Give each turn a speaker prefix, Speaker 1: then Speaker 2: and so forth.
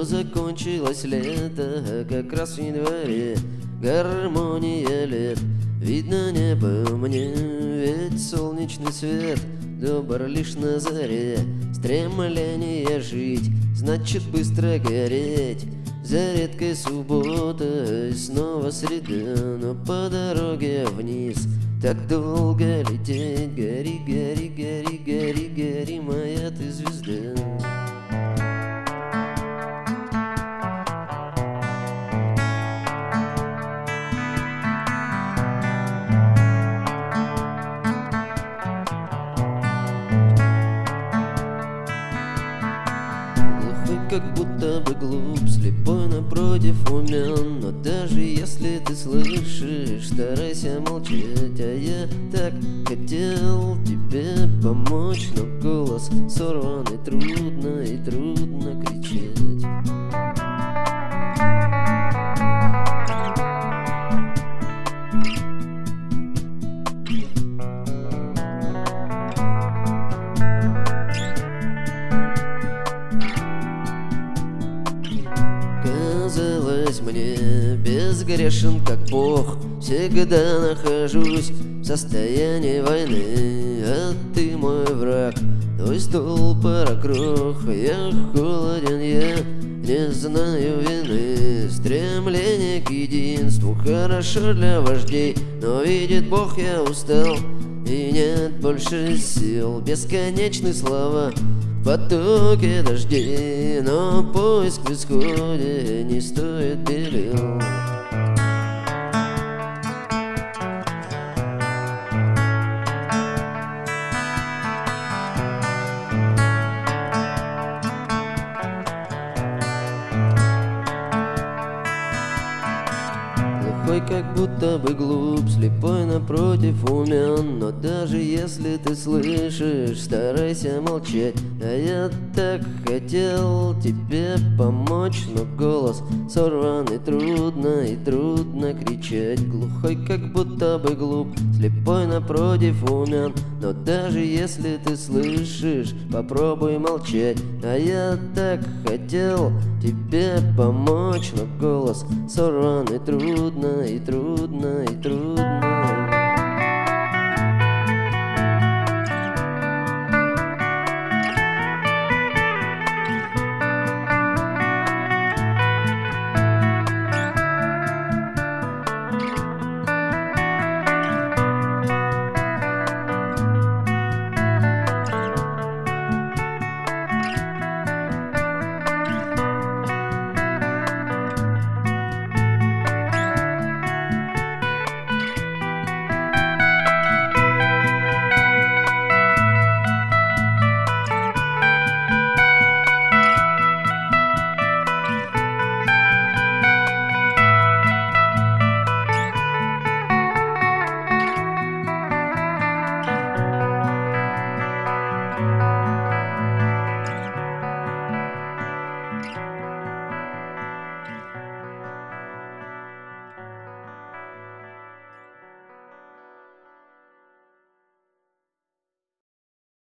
Speaker 1: закончилось лето, как раз в январе гармония лет. Видно небо мне, ведь солнечный свет добр лишь на заре. Стремление жить значит быстро гореть. За редкой субботой снова среда, но по дороге вниз так долго лететь. Гори, гори, гори, гори, гори, моя ты звезда. Как будто бы глуп, слепой напротив умен. Но даже если ты слышишь, старайся молчать. А я так хотел тебе помочь, но голос сорван, и трудно кричать. Казалось мне, безгрешен как Бог, всегда нахожусь в состоянии войны. А ты мой враг, твой стол парокрох. Я холоден, я не знаю вины. Стремление к единству хорошо для вождей, но видит Бог, я устал и нет больше сил. Бесконечны слова в потоке дождей, но поиск в исходе не стоит белил. Глухой, как будто бы глуп, слепой напротив умен. Но даже если ты слышишь, старайся молчать. А я так хотел тебе помочь, но голос сорван, и трудно кричать. Глухой, как будто бы глуп, слепой напротив умен. Но даже если ты слышишь, попробуй молчать. А я так хотел тебе помочь, но голос сорван, и трудно